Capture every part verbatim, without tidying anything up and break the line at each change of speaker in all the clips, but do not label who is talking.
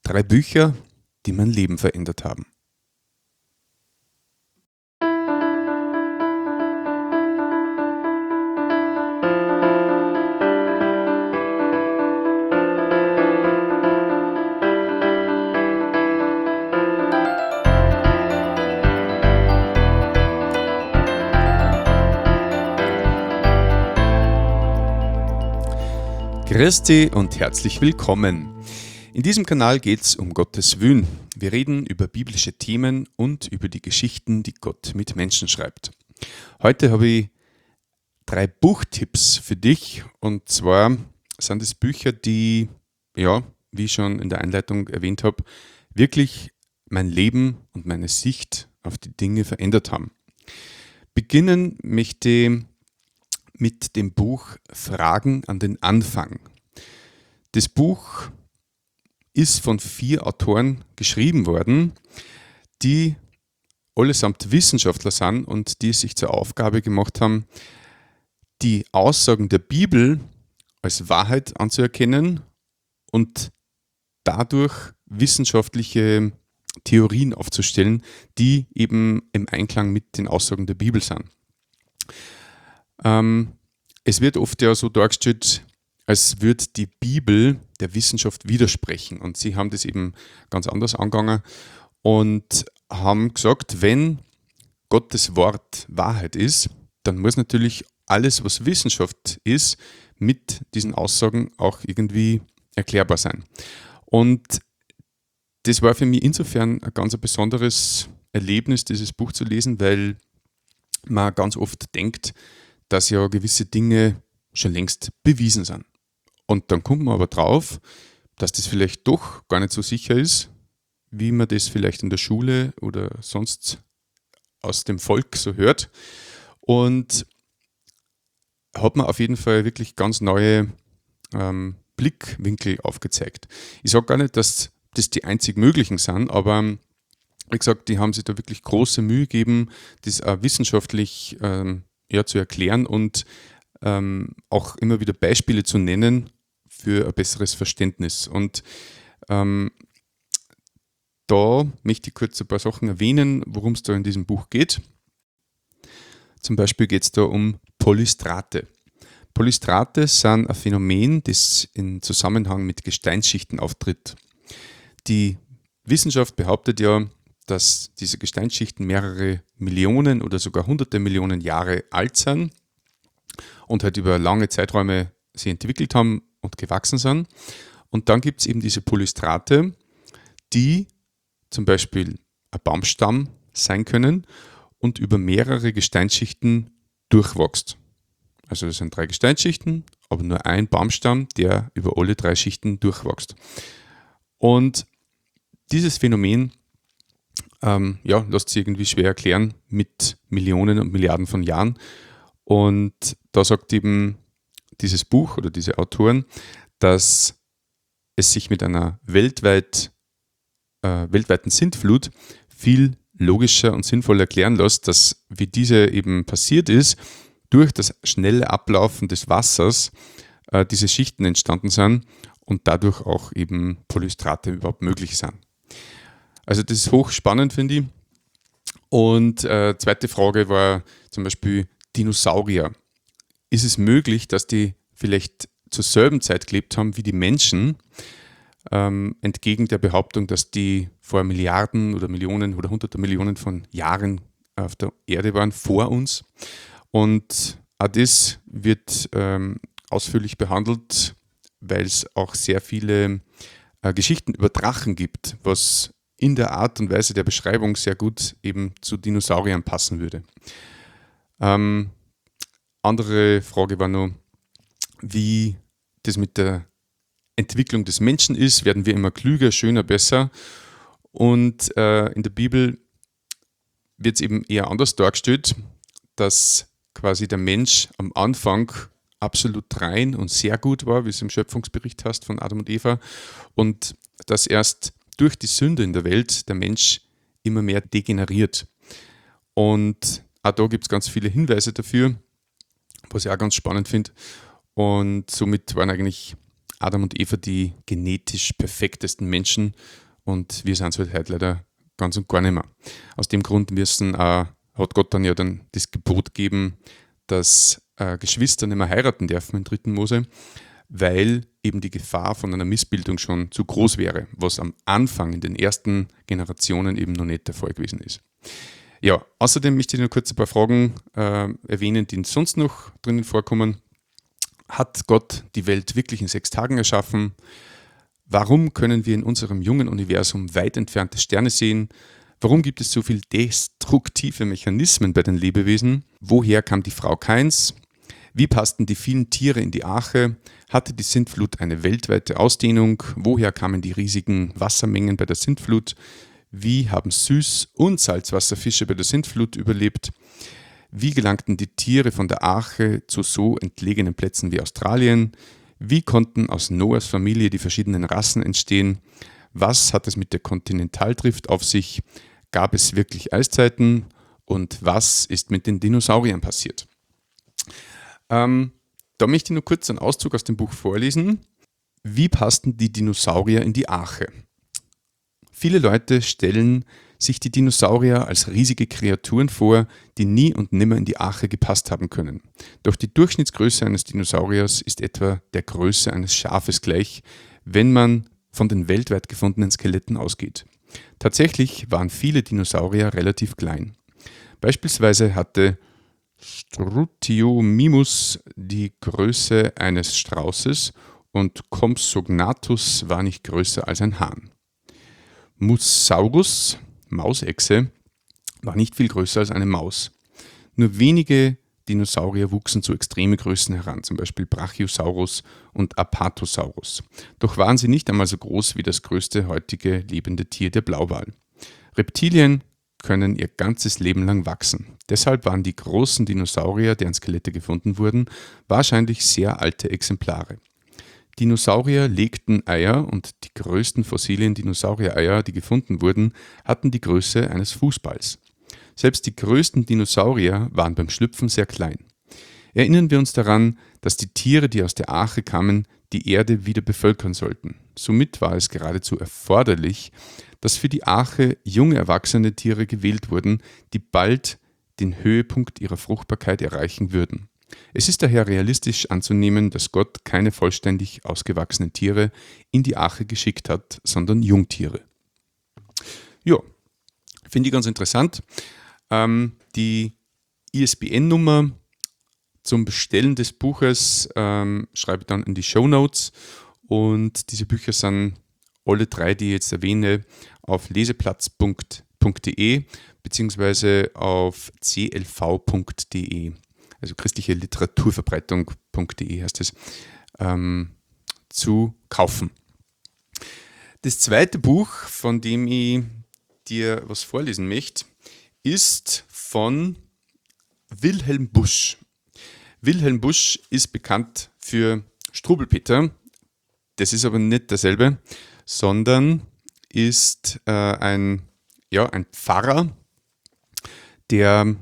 Drei Bücher, die mein Leben verändert haben. Christi und herzlich willkommen. In diesem Kanal geht es um Gottes Willen. Wir reden über biblische Themen und über die Geschichten, die Gott mit Menschen schreibt. Heute habe ich drei Buchtipps für dich, und zwar sind es Bücher, die, ja, wie ich schon in der Einleitung erwähnt habe, wirklich mein Leben und meine Sicht auf die Dinge verändert haben. Beginnen möchte ich mit dem Buch Fragen an den Anfang. Das Buch ist von vier Autoren geschrieben worden, die allesamt Wissenschaftler sind und die sich zur Aufgabe gemacht haben, die Aussagen der Bibel als Wahrheit anzuerkennen und dadurch wissenschaftliche Theorien aufzustellen, die eben im Einklang mit den Aussagen der Bibel sind. Ähm, es wird oft ja so dargestellt, als würde die Bibel der Wissenschaft widersprechen. Und sie haben das eben ganz anders angegangen und haben gesagt, wenn Gottes Wort Wahrheit ist, dann muss natürlich alles, was Wissenschaft ist, mit diesen Aussagen auch irgendwie erklärbar sein. Und das war für mich insofern ein ganz besonderes Erlebnis, dieses Buch zu lesen, weil man ganz oft denkt, dass ja gewisse Dinge schon längst bewiesen sind. Und dann kommt man aber drauf, dass das vielleicht doch gar nicht so sicher ist, wie man das vielleicht in der Schule oder sonst aus dem Volk so hört. Und hat man auf jeden Fall wirklich ganz neue ähm, Blickwinkel aufgezeigt. Ich sage gar nicht, dass das die einzig möglichen sind, aber wie gesagt, die haben sich da wirklich große Mühe gegeben, das auch wissenschaftlich ähm, ja, zu erklären und ähm, auch immer wieder Beispiele zu nennen für ein besseres Verständnis. Und ähm, da möchte ich kurz ein paar Sachen erwähnen, worum es da in diesem Buch geht. Zum Beispiel geht es da um Polystrate. Polystrate sind ein Phänomen, das in Zusammenhang mit Gesteinsschichten auftritt. Die Wissenschaft behauptet ja, dass diese Gesteinsschichten mehrere Millionen oder sogar hunderte Millionen Jahre alt sind und halt über lange Zeiträume sich entwickelt haben und gewachsen sind. Und dann gibt es eben diese Polystrate, die zum Beispiel ein Baumstamm sein können und über mehrere Gesteinsschichten durchwächst. Also das sind drei Gesteinsschichten, aber nur ein Baumstamm, der über alle drei Schichten durchwächst. Und dieses Phänomen ähm, ja, lässt sich irgendwie schwer erklären mit Millionen und Milliarden von Jahren. Und da sagt eben dieses Buch oder diese Autoren, dass es sich mit einer weltweit, äh, weltweiten Sintflut viel logischer und sinnvoller erklären lässt, dass wie diese eben passiert ist, durch das schnelle Ablaufen des Wassers äh, diese Schichten entstanden sind und dadurch auch eben Polystrate überhaupt möglich sind. Also das ist hochspannend, finde ich. Und äh, zweite Frage war zum Beispiel Dinosaurier. Ist es möglich, dass die vielleicht zur selben Zeit gelebt haben wie die Menschen, ähm, entgegen der Behauptung, dass die vor Milliarden oder Millionen oder hunderte Millionen von Jahren auf der Erde waren, vor uns? Und auch das wird ähm, ausführlich behandelt, weil es auch sehr viele äh, Geschichten über Drachen gibt, was in der Art und Weise der Beschreibung sehr gut eben zu Dinosauriern passen würde. Ähm, andere Frage war noch, wie das mit der Entwicklung des Menschen ist. Werden wir immer klüger, schöner, besser? Und äh, in der Bibel wird es eben eher anders dargestellt, dass quasi der Mensch am Anfang absolut rein und sehr gut war, wie es im Schöpfungsbericht heißt von Adam und Eva, und dass erst durch die Sünde in der Welt der Mensch immer mehr degeneriert. Und auch da gibt es ganz viele Hinweise dafür, was ich auch ganz spannend finde. Und somit waren eigentlich Adam und Eva die genetisch perfektesten Menschen und wir sind es halt heute leider ganz und gar nicht mehr. Aus dem Grund müssen, äh, hat Gott dann ja dann das Gebot gegeben, dass äh, Geschwister nicht mehr heiraten dürfen in dritten Mose, weil eben die Gefahr von einer Missbildung schon zu groß wäre, was am Anfang in den ersten Generationen eben noch nicht der Fall gewesen ist. Ja, außerdem möchte ich noch kurz ein paar Fragen äh, erwähnen, die sonst noch drinnen vorkommen. Hat Gott die Welt wirklich in sechs Tagen erschaffen? Warum können wir in unserem jungen Universum weit entfernte Sterne sehen? Warum gibt es so viele destruktive Mechanismen bei den Lebewesen? Woher kam die Frau Kains? Wie passten die vielen Tiere in die Arche? Hatte die Sintflut eine weltweite Ausdehnung? Woher kamen die riesigen Wassermengen bei der Sintflut? Wie haben Süß- und Salzwasserfische bei der Sintflut überlebt? Wie gelangten die Tiere von der Arche zu so entlegenen Plätzen wie Australien? Wie konnten aus Noahs Familie die verschiedenen Rassen entstehen? Was hat es mit der Kontinentaldrift auf sich? Gab es wirklich Eiszeiten? Und was ist mit den Dinosauriern passiert? Ähm, da möchte ich nur kurz einen Auszug aus dem Buch vorlesen. Wie passten die Dinosaurier in die Arche? Viele Leute stellen sich die Dinosaurier als riesige Kreaturen vor, die nie und nimmer in die Arche gepasst haben können. Doch die Durchschnittsgröße eines Dinosauriers ist etwa der Größe eines Schafes gleich, wenn man von den weltweit gefundenen Skeletten ausgeht. Tatsächlich waren viele Dinosaurier relativ klein. Beispielsweise hatte Strutiomimus die Größe eines Straußes und Compsognathus war nicht größer als ein Hahn. Mosaurus, Mausechse, war nicht viel größer als eine Maus. Nur wenige Dinosaurier wuchsen zu extreme Größen heran, zum Beispiel Brachiosaurus und Apatosaurus. Doch waren sie nicht einmal so groß wie das größte heutige lebende Tier, der Blauwal. Reptilien können ihr ganzes Leben lang wachsen. Deshalb waren die großen Dinosaurier, deren Skelette gefunden wurden, wahrscheinlich sehr alte Exemplare. Dinosaurier legten Eier und die größten fossilen Dinosaurier-Eier, die gefunden wurden, hatten die Größe eines Fußballs. Selbst die größten Dinosaurier waren beim Schlüpfen sehr klein. Erinnern wir uns daran, dass die Tiere, die aus der Arche kamen, die Erde wieder bevölkern sollten. Somit war es geradezu erforderlich, dass für die Arche junge erwachsene Tiere gewählt wurden, die bald den Höhepunkt ihrer Fruchtbarkeit erreichen würden. Es ist daher realistisch anzunehmen, dass Gott keine vollständig ausgewachsenen Tiere in die Arche geschickt hat, sondern Jungtiere. Ja, finde ich ganz interessant. Ähm, die I S B N-Nummer zum Bestellen des Buches ähm, schreibe ich dann in die Shownotes und diese Bücher sind alle drei, die ich jetzt erwähne, auf leseplatz punkt de beziehungsweise auf c l v punkt de, also christliche Literaturverbreitung punkt de heißt es, ähm, zu kaufen. Das zweite Buch, von dem ich dir was vorlesen möchte, ist von Wilhelm Busch. Wilhelm Busch ist bekannt für Struwwelpeter. Das ist aber nicht derselbe, sondern ist äh, ein, ja, ein Pfarrer, der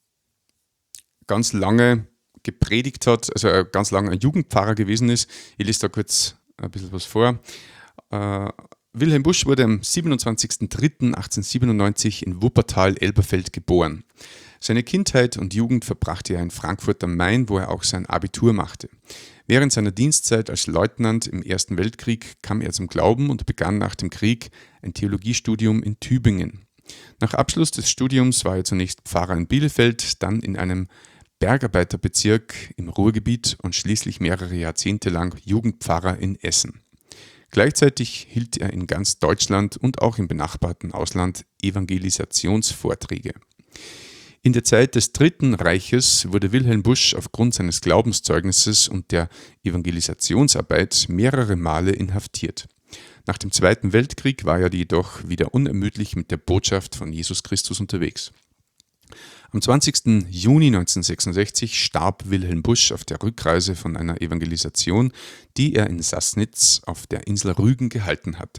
ganz lange gepredigt hat, also äh, ganz lange ein Jugendpfarrer gewesen ist. Ich lese da kurz ein bisschen was vor. Äh, Wilhelm Busch wurde am siebenundzwanzigsten dritten achtzehnhundertsiebenundneunzig in Wuppertal-Elberfeld geboren. Seine Kindheit und Jugend verbrachte er in Frankfurt am Main, wo er auch sein Abitur machte. Während seiner Dienstzeit als Leutnant im Ersten Weltkrieg kam er zum Glauben und begann nach dem Krieg ein Theologiestudium in Tübingen. Nach Abschluss des Studiums war er zunächst Pfarrer in Bielefeld, dann in einem Bergarbeiterbezirk im Ruhrgebiet und schließlich mehrere Jahrzehnte lang Jugendpfarrer in Essen. Gleichzeitig hielt er in ganz Deutschland und auch im benachbarten Ausland Evangelisationsvorträge. In der Zeit des Dritten Reiches wurde Wilhelm Busch aufgrund seines Glaubenszeugnisses und der Evangelisationsarbeit mehrere Male inhaftiert. Nach dem Zweiten Weltkrieg war er jedoch wieder unermüdlich mit der Botschaft von Jesus Christus unterwegs. Am zwanzigsten Juni neunzehnhundertsechsundsechzig starb Wilhelm Busch auf der Rückreise von einer Evangelisation, die er in Sassnitz auf der Insel Rügen gehalten hatte.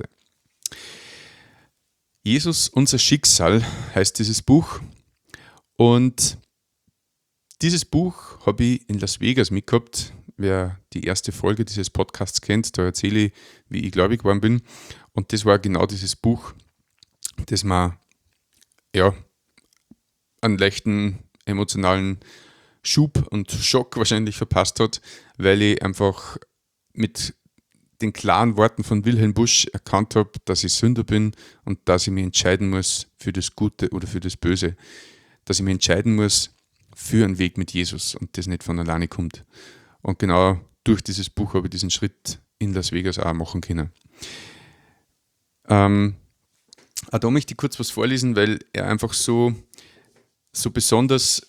Jesus, unser Schicksal heißt dieses Buch. Und dieses Buch habe ich in Las Vegas mitgehabt. wer die erste Folge dieses Podcasts kennt, da erzähle ich, wie ich gläubig geworden bin. Und das war genau dieses Buch, das mir ja, einen leichten emotionalen Schub und Schock wahrscheinlich verpasst hat, weil ich einfach mit den klaren Worten von Wilhelm Busch erkannt habe, dass ich Sünder bin und dass ich mich entscheiden muss für das Gute oder für das Böse. Dass ich mich entscheiden muss für einen Weg mit Jesus und das nicht von alleine kommt. Und genau durch dieses Buch habe ich diesen Schritt in Las Vegas auch machen können. Ähm, auch da möchte ich kurz was vorlesen, weil er einfach so, so besonders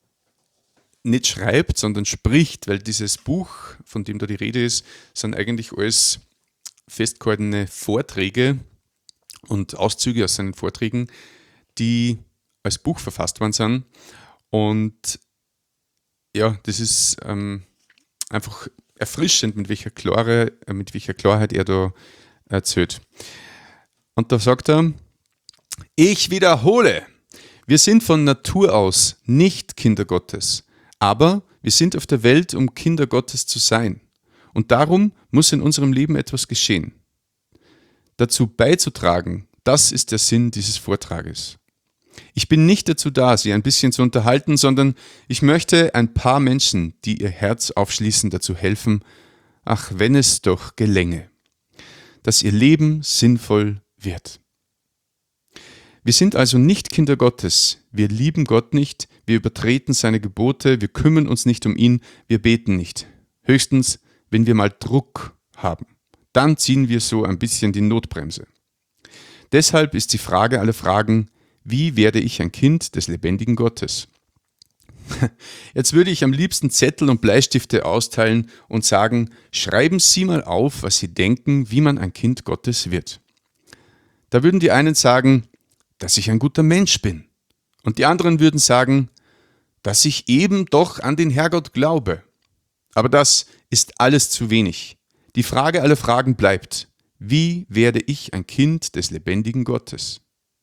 nicht schreibt, sondern spricht, weil dieses Buch, von dem da die Rede ist, sind eigentlich alles festgehaltene Vorträge und Auszüge aus seinen Vorträgen, die als Buch verfasst worden sind. Und ja, das ist ähm, einfach erfrischend, mit welcher, Klare, äh, mit welcher Klarheit er da erzählt. Und da sagt er, ich wiederhole, wir sind von Natur aus nicht Kinder Gottes, aber wir sind auf der Welt, um Kinder Gottes zu sein. Und darum muss in unserem Leben etwas geschehen. Dazu beizutragen, das ist der Sinn dieses Vortrages. Ich bin nicht dazu da, Sie ein bisschen zu unterhalten, sondern ich möchte ein paar Menschen, die ihr Herz aufschließen, dazu helfen, ach, wenn es doch gelänge, dass ihr Leben sinnvoll wird. Wir sind also nicht Kinder Gottes, wir lieben Gott nicht, wir übertreten seine Gebote, wir kümmern uns nicht um ihn, wir beten nicht. Höchstens, wenn wir mal Druck haben. Dann ziehen wir so ein bisschen die Notbremse. Deshalb ist die Frage aller Fragen, wie werde ich ein Kind des lebendigen Gottes? Jetzt würde ich am liebsten Zettel und Bleistifte austeilen und sagen, schreiben Sie mal auf, was Sie denken, wie man ein Kind Gottes wird. Da würden die einen sagen, dass ich ein guter Mensch bin. Und die anderen würden sagen, dass ich eben doch an den Herrgott glaube. Aber das ist alles zu wenig. Die Frage aller Fragen bleibt, wie werde ich ein Kind des lebendigen Gottes?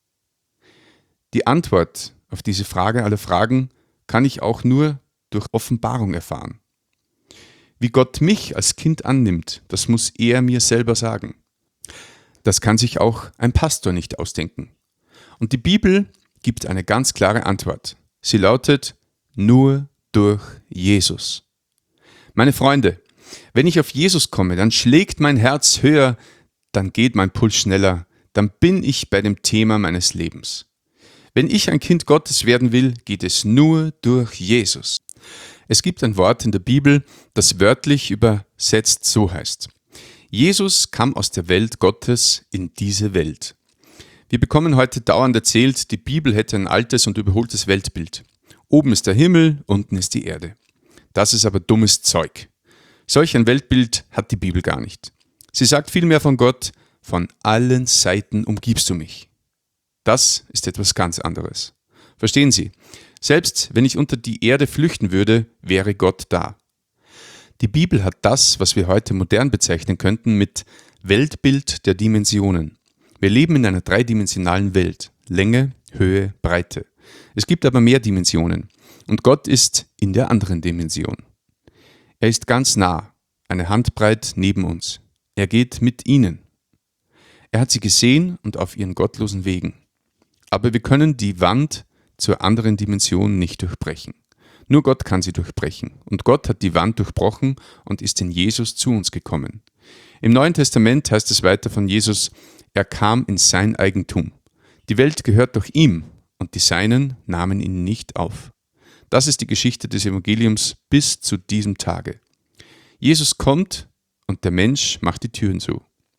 Die Antwort auf diese Frage aller Fragen kann ich auch nur durch Offenbarung erfahren. Wie Gott mich als Kind annimmt, das muss er mir selber sagen. Das kann sich auch ein Pastor nicht ausdenken. Und die Bibel gibt eine ganz klare Antwort. Sie lautet, nur durch Jesus. Meine Freunde, wenn ich auf Jesus komme, dann schlägt mein Herz höher, dann geht mein Puls schneller, dann bin ich bei dem Thema meines Lebens. Wenn ich ein Kind Gottes werden will, geht es nur durch Jesus. Es gibt ein Wort in der Bibel, das wörtlich übersetzt so heißt. Jesus kam aus der Welt Gottes in diese Welt. Wir bekommen heute dauernd erzählt, die Bibel hätte ein altes und überholtes Weltbild. Oben ist der Himmel, unten ist die Erde. Das ist aber dummes Zeug. Solch ein Weltbild hat die Bibel gar nicht. Sie sagt vielmehr von Gott, von allen Seiten umgibst du mich. Das ist etwas ganz anderes. Verstehen Sie, selbst wenn ich unter die Erde flüchten würde, wäre Gott da. Die Bibel hat das, was wir heute modern bezeichnen könnten, mit Weltbild der Dimensionen. Wir leben in einer dreidimensionalen Welt. Länge, Höhe, Breite. Es gibt aber mehr Dimensionen. Und Gott ist in der anderen Dimension. Er ist ganz nah, eine Handbreit neben uns. Er geht mit ihnen. Er hat sie gesehen und auf ihren gottlosen Wegen. Aber wir können die Wand zur anderen Dimension nicht durchbrechen. Nur Gott kann sie durchbrechen. Und Gott hat die Wand durchbrochen und ist in Jesus zu uns gekommen. Im Neuen Testament heißt es weiter von Jesus, er kam in sein Eigentum. Die Welt gehört doch ihm und die Seinen nahmen ihn nicht auf. Das ist die Geschichte des Evangeliums bis zu diesem Tage. Jesus kommt und der Mensch macht die Türen zu.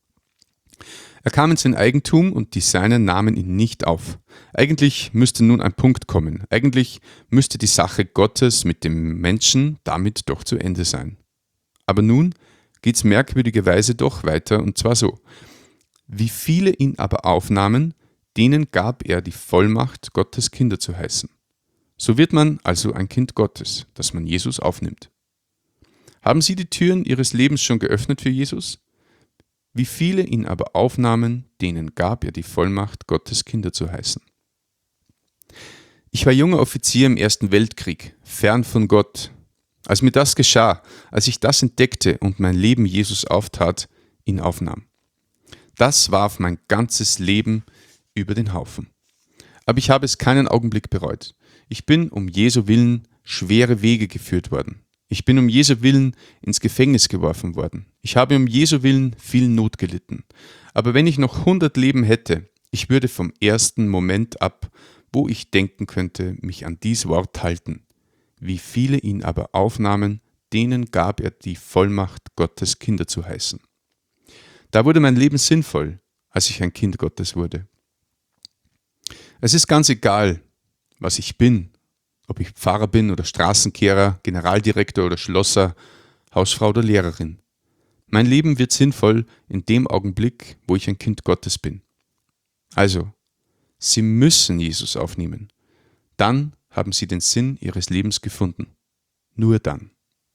Er kam in sein Eigentum und die Seinen nahmen ihn nicht auf. Eigentlich müsste nun ein Punkt kommen. Eigentlich müsste die Sache Gottes mit dem Menschen damit doch zu Ende sein. Aber nun geht es merkwürdigerweise doch weiter und zwar so. Wie viele ihn aber aufnahmen, denen gab er die Vollmacht, Gottes Kinder zu heißen. So wird man also ein Kind Gottes, das man Jesus aufnimmt. Haben Sie die Türen Ihres Lebens schon geöffnet für Jesus? Wie viele ihn aber aufnahmen, denen gab er die Vollmacht, Gottes Kinder zu heißen. Ich war junger Offizier im Ersten Weltkrieg, fern von Gott. Als mir das geschah, als ich das entdeckte und mein Leben Jesus auftat, ihn aufnahm. Das warf mein ganzes Leben über den Haufen. Aber ich habe es keinen Augenblick bereut. Ich bin um Jesu Willen schwere Wege geführt worden. Ich bin um Jesu Willen ins Gefängnis geworfen worden. Ich habe um Jesu Willen viel Not gelitten. Aber wenn ich noch hundert Leben hätte, ich würde vom ersten Moment ab, wo ich denken könnte, mich an dies Wort halten. Wie viele ihn aber aufnahmen, denen gab er die Vollmacht, Gottes Kinder zu heißen. Da wurde mein Leben sinnvoll, als ich ein Kind Gottes wurde. Es ist ganz egal, was ich bin, ob ich Pfarrer bin oder Straßenkehrer, Generaldirektor oder Schlosser, Hausfrau oder Lehrerin. Mein Leben wird sinnvoll in dem Augenblick, wo ich ein Kind Gottes bin. Also, Sie müssen Jesus aufnehmen. Dann haben Sie den Sinn Ihres Lebens gefunden. Nur dann.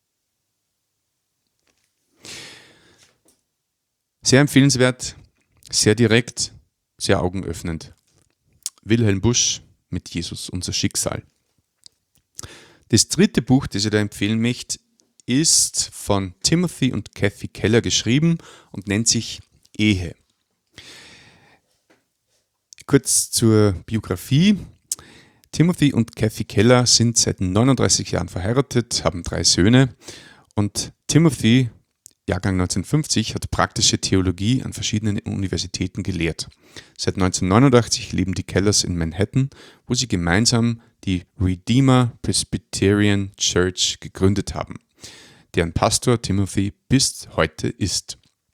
Sehr empfehlenswert, sehr direkt, sehr augenöffnend. Wilhelm Busch mit Jesus, unser Schicksal. Das dritte Buch, das ich da empfehlen möchte, ist von Timothy und Kathy Keller geschrieben und nennt sich Ehe. Kurz zur Biografie. Timothy und Kathy Keller sind seit neununddreißig Jahren verheiratet, haben drei Söhne und Timothy, Jahrgang neunzehnhundertfünfzig, hat praktische Theologie an verschiedenen Universitäten gelehrt. Seit neunzehnhundertneunundachtzig leben die Kellers in Manhattan, wo sie gemeinsam die Redeemer Presbyterian Church gegründet haben, deren Pastor Timothy bis heute ist.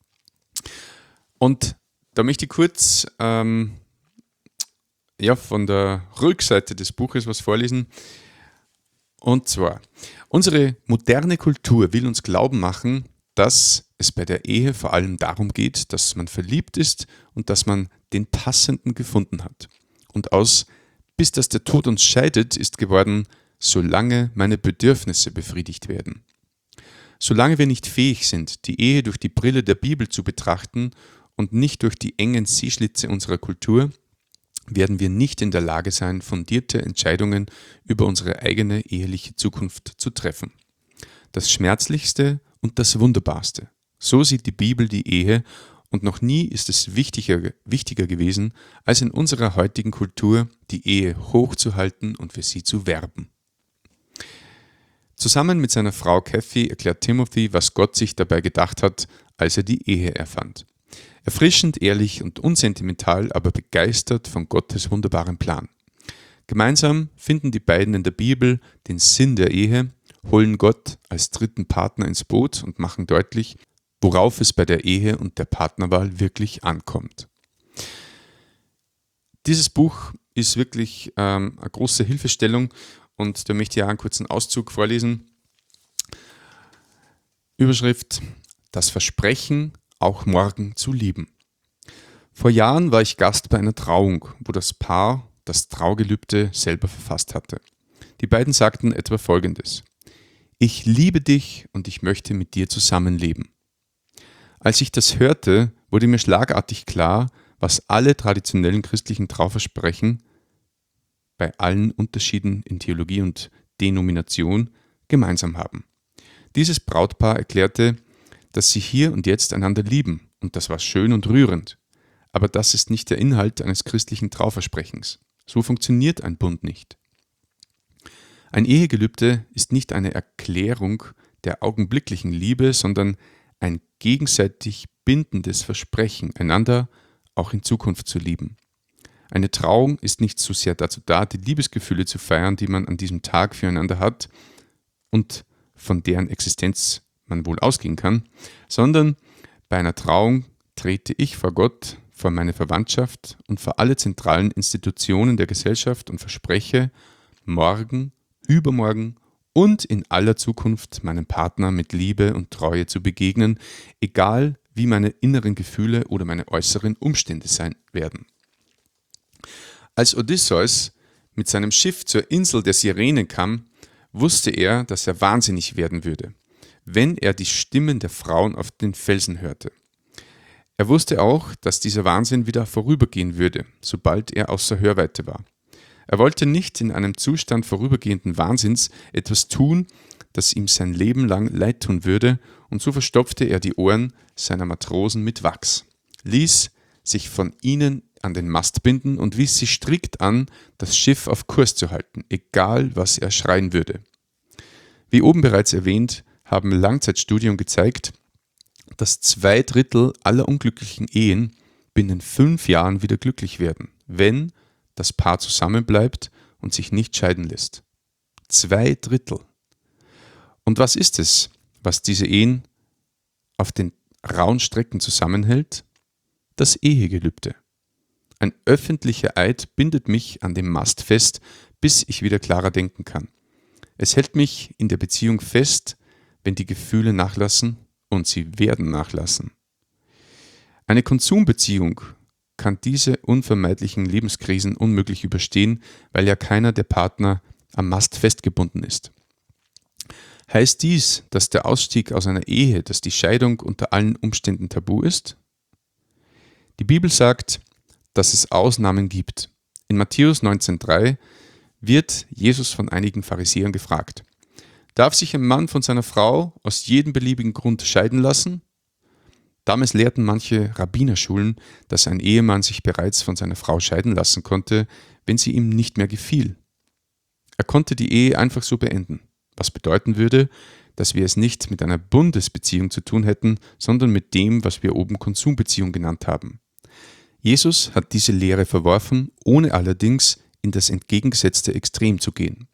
Und da möchte ich kurz ähm, ja, von der Rückseite des Buches was vorlesen. Und zwar, unsere moderne Kultur will uns glauben machen, dass es bei der Ehe vor allem darum geht, dass man verliebt ist und dass man den Passenden gefunden hat. Und aus bis dass der Tod uns scheidet ist geworden, solange meine Bedürfnisse befriedigt werden. Solange wir nicht fähig sind, die Ehe durch die Brille der Bibel zu betrachten und nicht durch die engen Sehschlitze unserer Kultur, werden wir nicht in der Lage sein, fundierte Entscheidungen über unsere eigene eheliche Zukunft zu treffen. Das Schmerzlichste und das Wunderbarste. So sieht die Bibel die Ehe und noch nie ist es wichtiger, wichtiger gewesen, als in unserer heutigen Kultur die Ehe hochzuhalten und für sie zu werben. Zusammen mit seiner Frau Kathy erklärt Timothy, was Gott sich dabei gedacht hat, als er die Ehe erfand. Erfrischend, ehrlich und unsentimental, aber begeistert von Gottes wunderbarem Plan. Gemeinsam finden die beiden in der Bibel den Sinn der Ehe, holen Gott als dritten Partner ins Boot und machen deutlich, worauf es bei der Ehe und der Partnerwahl wirklich ankommt. Dieses Buch ist wirklich ähm, eine große Hilfestellung und da möchte ich auch einen kurzen Auszug vorlesen. Überschrift: Das Versprechen, auch morgen zu lieben. Vor Jahren war ich Gast bei einer Trauung, wo das Paar das Traugelübde selber verfasst hatte. Die beiden sagten etwa Folgendes: Ich liebe dich und ich möchte mit dir zusammenleben. Als ich das hörte, wurde mir schlagartig klar, was alle traditionellen christlichen Trauversprechen bei allen Unterschieden in Theologie und Denomination gemeinsam haben. Dieses Brautpaar erklärte, dass sie hier und jetzt einander lieben, und das war schön und rührend. Aber das ist nicht der Inhalt eines christlichen Trauversprechens. So funktioniert ein Bund nicht. Ein Ehegelübde ist nicht eine Erklärung der augenblicklichen Liebe, sondern ein gegenseitig bindendes Versprechen, einander auch in Zukunft zu lieben. Eine Trauung ist nicht so sehr dazu da, die Liebesgefühle zu feiern, die man an diesem Tag füreinander hat und von deren Existenz man wohl ausgehen kann, sondern bei einer Trauung trete ich vor Gott, vor meine Verwandtschaft und vor alle zentralen Institutionen der Gesellschaft und verspreche, morgen, übermorgen und in aller Zukunft meinem Partner mit Liebe und Treue zu begegnen, egal wie meine inneren Gefühle oder meine äußeren Umstände sein werden. Als Odysseus mit seinem Schiff zur Insel der Sirenen kam, wusste er, dass er wahnsinnig werden würde, wenn er die Stimmen der Frauen auf den Felsen hörte. Er wusste auch, dass dieser Wahnsinn wieder vorübergehen würde, sobald er außer Hörweite war. Er wollte nicht in einem Zustand vorübergehenden Wahnsinns etwas tun, das ihm sein Leben lang leid tun würde, und so verstopfte er die Ohren seiner Matrosen mit Wachs, ließ sich von ihnen an den Mast binden und wies sie strikt an, das Schiff auf Kurs zu halten, egal was er schreien würde. Wie oben bereits erwähnt, haben Langzeitstudien gezeigt, dass zwei Drittel aller unglücklichen Ehen binnen fünf Jahren wieder glücklich werden, wenn das Paar zusammenbleibt und sich nicht scheiden lässt. Zwei Drittel. Und was ist es, was diese Ehen auf den rauen Strecken zusammenhält? Das Ehegelübde. Ein öffentlicher Eid bindet mich an dem Mast fest, bis ich wieder klarer denken kann. Es hält mich in der Beziehung fest, wenn die Gefühle nachlassen, und sie werden nachlassen. Eine Konsumbeziehung kann diese unvermeidlichen Lebenskrisen unmöglich überstehen, weil ja keiner der Partner am Mast festgebunden ist. Heißt dies, dass der Ausstieg aus einer Ehe, dass die Scheidung unter allen Umständen tabu ist? Die Bibel sagt, dass es Ausnahmen gibt. In Matthäus neunzehn drei wird Jesus von einigen Pharisäern gefragt: Darf sich ein Mann von seiner Frau aus jedem beliebigen Grund scheiden lassen? Damals lehrten manche Rabbinerschulen, dass ein Ehemann sich bereits von seiner Frau scheiden lassen konnte, wenn sie ihm nicht mehr gefiel. Er konnte die Ehe einfach so beenden, was bedeuten würde, dass wir es nicht mit einer Bundesbeziehung zu tun hätten, sondern mit dem, was wir oben Konsumbeziehung genannt haben. Jesus hat diese Lehre verworfen, ohne allerdings in das entgegengesetzte Extrem zu gehen.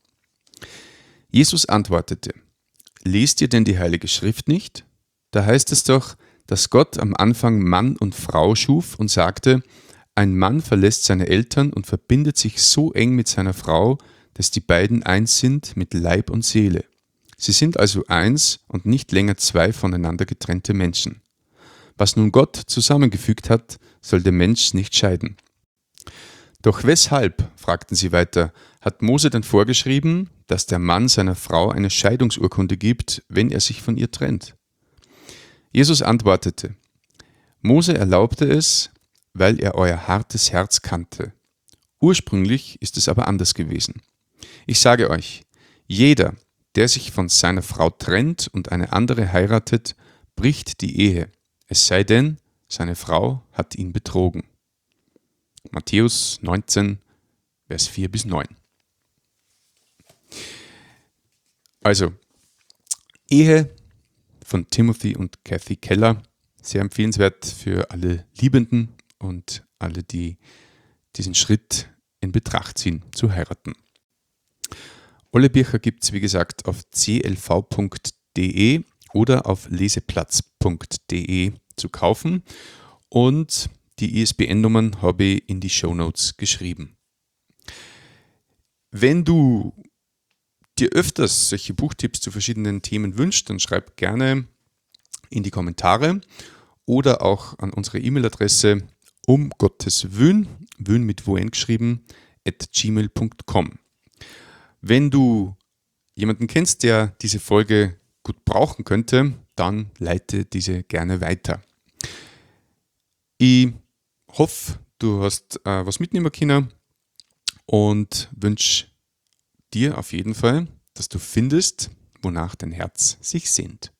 Jesus antwortete: Lest ihr denn die Heilige Schrift nicht? Da heißt es doch, dass Gott am Anfang Mann und Frau schuf und sagte: Ein Mann verlässt seine Eltern und verbindet sich so eng mit seiner Frau, dass die beiden eins sind mit Leib und Seele. Sie sind also eins und nicht länger zwei voneinander getrennte Menschen. Was nun Gott zusammengefügt hat, soll der Mensch nicht scheiden. Doch weshalb, fragten sie weiter, hat Mose dann vorgeschrieben, dass der Mann seiner Frau eine Scheidungsurkunde gibt, wenn er sich von ihr trennt? Jesus antwortete: Mose erlaubte es, weil er euer hartes Herz kannte. Ursprünglich ist es aber anders gewesen. Ich sage euch, jeder, der sich von seiner Frau trennt und eine andere heiratet, bricht die Ehe, es sei denn, seine Frau hat ihn betrogen. Matthäus neunzehn, Vers vier bis neun. Also, Ehe von Timothy und Kathy Keller, sehr empfehlenswert für alle Liebenden und alle, die diesen Schritt in Betracht ziehen, zu heiraten. Alle Bücher gibt es, wie gesagt, auf c l v punkt d e oder auf leseplatz punkt d e zu kaufen, und die I S B N-Nummern habe ich in die Shownotes geschrieben. Wenn du dir öfters solche Buchtipps zu verschiedenen Themen wünschst, dann schreib gerne in die Kommentare oder auch an unsere E-Mail-Adresse um Gottes Willen, Willen mit Wun geschrieben, at gmail punkt com. Wenn du jemanden kennst, der diese Folge gut brauchen könnte, dann leite diese gerne weiter. Ich hoffe, du hast äh, was mitnehmen können und wünsche dir auf jeden Fall, dass du findest, wonach dein Herz sich sehnt.